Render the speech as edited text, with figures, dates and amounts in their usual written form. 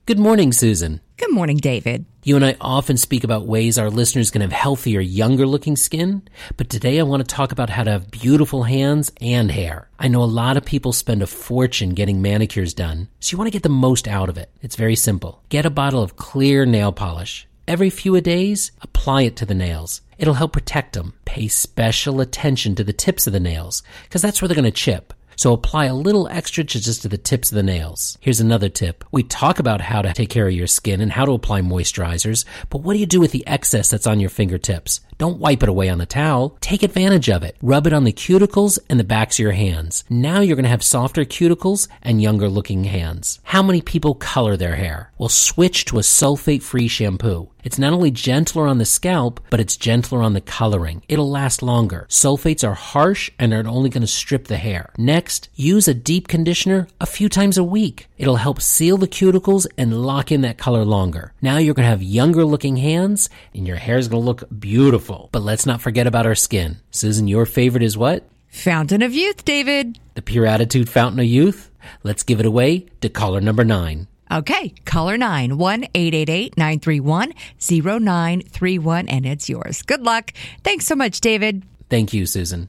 Good morning, Susan. Good morning, David. You and I often speak about ways our listeners can have healthier, younger-looking skin, but today I want to talk about how to have beautiful hands and hair. I know a lot of people spend a fortune getting manicures done, so you want to get the most out of it. It's very simple. Get a bottle of clear nail polish. Every few days, apply it to the nails. It'll help protect them. Pay special attention to the tips of the nails, because that's where they're going to chip. So apply a little extra just to the tips of the nails. Here's another tip. We talk about how to take care of your skin and how to apply moisturizers, but what do you do with the excess that's on your fingertips? Don't wipe it away on a towel. Take advantage of it. Rub it on the cuticles and the backs of your hands. Now you're going to have softer cuticles and younger looking hands. How many people color their hair? Well, switch to a sulfate-free shampoo. It's not only gentler on the scalp, but it's gentler on the coloring. It'll last longer. Sulfates are harsh and are only going to strip the hair. Next, use a deep conditioner a few times a week. It'll help seal the cuticles and lock in that color longer. Now you're going to have younger looking hands and your hair is going to look beautiful. But let's not forget about our skin. Susan, your favorite is what? Fountain of Youth, David. The Pure Attitude Fountain of Youth? Let's give it away to caller number 9. Okay, caller 9, 1-888-931-0931, and it's yours. Good luck. Thanks so much, David. Thank you, Susan.